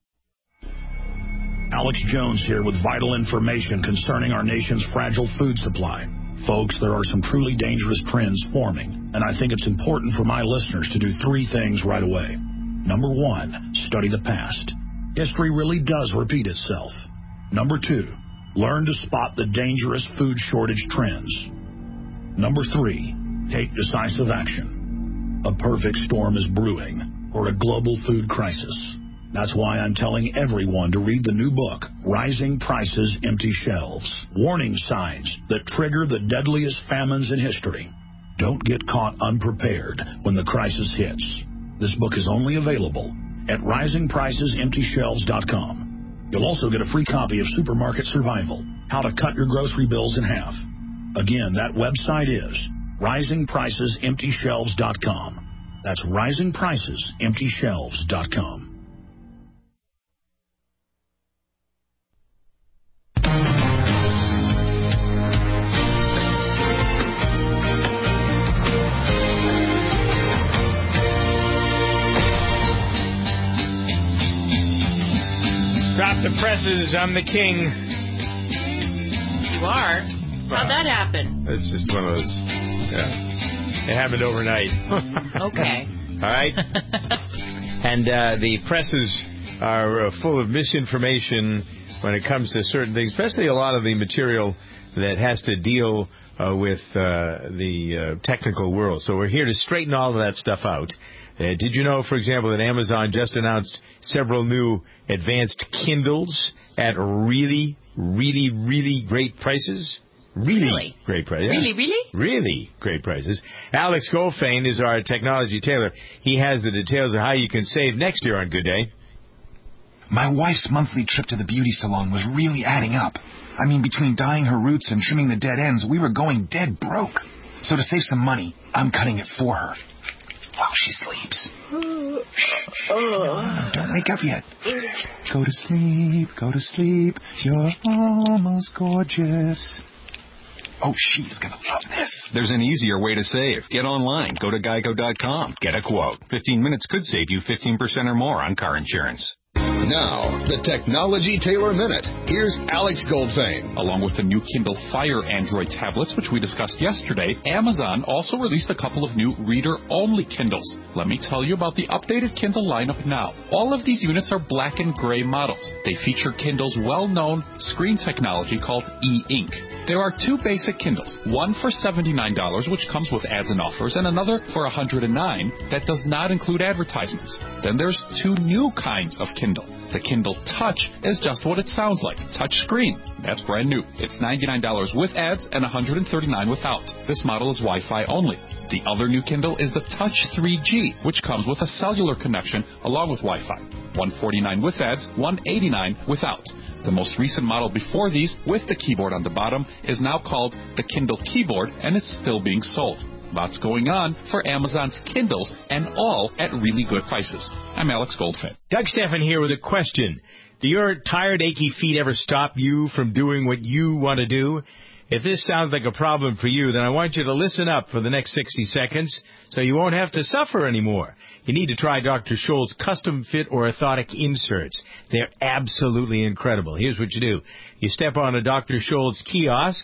Alex Jones here with vital information concerning our nation's fragile food supply. Folks, there are some truly dangerous trends forming, and I think it's important for my listeners to do three things right away. Number one, study the past. History really does repeat itself. Number two, learn to spot the dangerous food shortage trends. Number three, take decisive action. A perfect storm is brewing, or a global food crisis. That's why I'm telling everyone to read the new book, Rising Prices, Empty Shelves. Warning signs that trigger the deadliest famines in history. Don't get caught unprepared when the crisis hits. This book is only available at rising prices empty shelves dot com. You'll also get a free copy of Supermarket Survival, How to Cut Your Grocery Bills in Half. Again, that website is rising prices empty shelves dot com. That's rising prices empty shelves dot com. Drop the presses, I'm the king. You are? How'd that happen? It's just one of those, yeah. It happened overnight. Okay. All right? And uh, the presses are uh, full of misinformation when it comes to certain things, especially a lot of the material that has to deal uh, with uh, the uh, technical world. So we're here to straighten all of that stuff out. Uh, did you know, for example, that Amazon just announced several new advanced Kindles at really, really, really great prices? Really, really? great prices. Yeah. Really, really? Really great prices. Alex Goldfein is our technology tailor. He has the details of how you can save next year on Good Day. My wife's monthly trip to the beauty salon was really adding up. I mean, between dyeing her roots and trimming the dead ends, we were going dead broke. So to save some money, I'm cutting it for her. While she sleeps. Shh, don't wake up yet. Go to sleep, go to sleep. You're almost gorgeous. Oh, she is going to love this. There's an easier way to save. Get online. Go to geico dot com. Get a quote. fifteen minutes could save you fifteen percent or more on car insurance. Now, the Technology Tailor Minute. Here's Alex Goldfein. Along with the new Kindle Fire Android tablets, which we discussed yesterday, Amazon also released a couple of new reader-only Kindles. Let me tell you about the updated Kindle lineup now. All of these units are black and gray models. They feature Kindle's well-known screen technology called e-ink. There are two basic Kindles, one for seventy-nine dollars, which comes with ads and offers, and another for one hundred nine dollars that does not include advertisements. Then there's two new kinds of Kindle. The Kindle Touch is just what it sounds like, touch screen. That's brand new. It's ninety-nine dollars with ads and one hundred thirty-nine dollars without. This model is Wi-Fi only. The other new Kindle is the Touch three G, which comes with a cellular connection along with Wi-Fi. one hundred forty-nine dollars with ads, one hundred eighty-nine dollars without. The most recent model before these, with the keyboard on the bottom, is now called the Kindle Keyboard, and it's still being sold. Lots going on for Amazon's Kindles, and all at really good prices. I'm Alex Goldfein. Doug Stephan here with a question. Do your tired, achy feet ever stop you from doing what you want to do? If this sounds like a problem for you, then I want you to listen up for the next sixty seconds so you won't have to suffer anymore. You need to try Doctor Scholl's custom fit orthotic inserts. They're absolutely incredible. Here's what you do. You step on a Doctor Scholl's kiosk,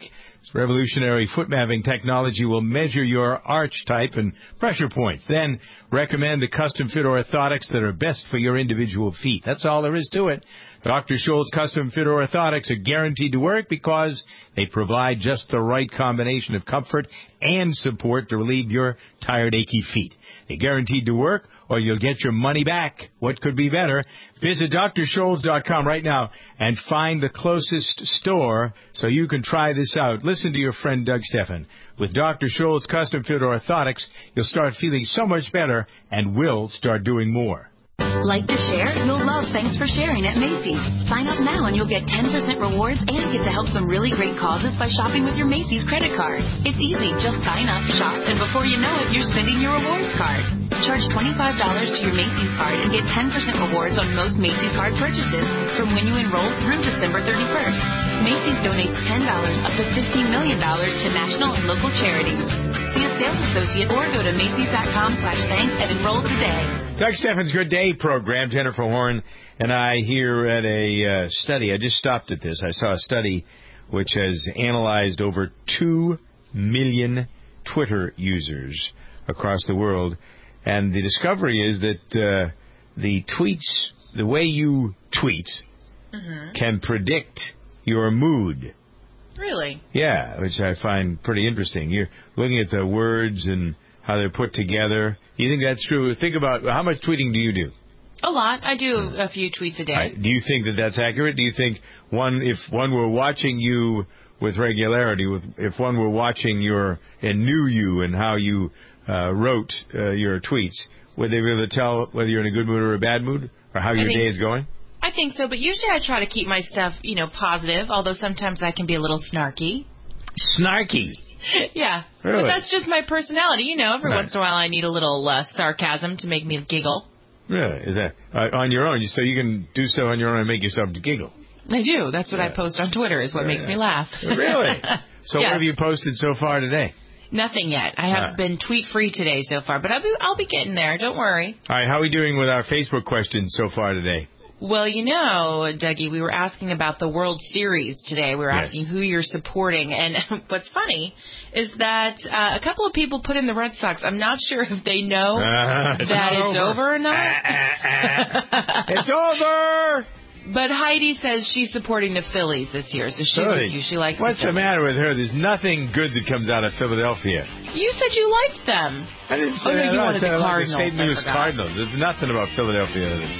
Revolutionary foot mapping technology will measure your arch type and pressure points, then recommend the custom fit orthotics that are best for your individual feet. That's all there is to it. Doctor Scholl's custom fit orthotics are guaranteed to work because they provide just the right combination of comfort and support to relieve your tired, achy feet. They're guaranteed to work, or you'll get your money back. What could be better? Visit D R Scholl's dot com right now and find the closest store so you can try this out. Listen to your friend Doug Stephan. With Doctor Scholl's custom fit orthotics, you'll start feeling so much better and will start doing more. Like to share? You'll love Thanks for Sharing at Macy's. Sign up now and you'll get ten percent rewards and get to help some really great causes by shopping with your Macy's credit card. It's easy. Just sign up, shop, and before you know it, you're spending your rewards card. Charge twenty-five dollars to your Macy's card and get ten percent rewards on most Macy's card purchases from when you enroll through December thirty-first. Macy's donates ten dollars up to fifteen million dollars to national and local charities. See a sales associate or go to Macy's.com slash thanks and enroll today. Doug Stephan's Good Day program. Jennifer Horn and I here at a uh, study. I just stopped at this. I saw a study which has analyzed over two million Twitter users across the world. And the discovery is that uh, the tweets, the way you tweet, mm-hmm. can predict your mood. Really? Yeah, which I find pretty interesting. You're looking at the words and how they're put together. You think that's true? Think about how much tweeting do you do? A lot. I do a few tweets a day. Right. Do you think that that's accurate? Do you think one, if one were watching you with regularity, with if one were watching your and knew you and how you uh, wrote uh, your tweets, would they be able to tell whether you're in a good mood or a bad mood, or how your day is going? I think so, but usually I try to keep my stuff, you know, positive, although sometimes I can be a little snarky. Snarky? Yeah. Really? But that's just my personality. You know, every right. once in a while I need a little uh, sarcasm to make me giggle. Really? Is that uh, on your own? So you can do stuff on your own and make yourself giggle? I do. That's what yeah. I post on Twitter is what yeah. makes me laugh. Really? So yes. what have you posted so far today? Nothing yet. I have uh. been tweet-free today so far, but I'll be, I'll be getting there. Don't worry. All right. How are we doing with our Facebook questions so far today? Well, you know, Dougie, we were asking about the World Series today. We were yes. asking who you're supporting. And what's funny is that uh, a couple of people put in the Red Sox. I'm not sure if they know uh, it's that it's over. over or not. Uh, uh, uh. It's over! But Heidi says she's supporting the Phillies this year, so she's Philly. with you. She likes What's the, the matter with her? There's nothing good that comes out of Philadelphia. You said you liked them. I didn't say oh, no, that. you I wanted said the I Cardinals. Like the Saint Louis Cardinals. There's nothing about Philadelphia that's...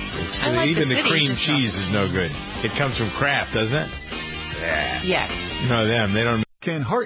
I like even the, the city, cream cheese is no good. It comes from Kraft, doesn't it? Yeah. Yes. No, them. They don't... Can Hart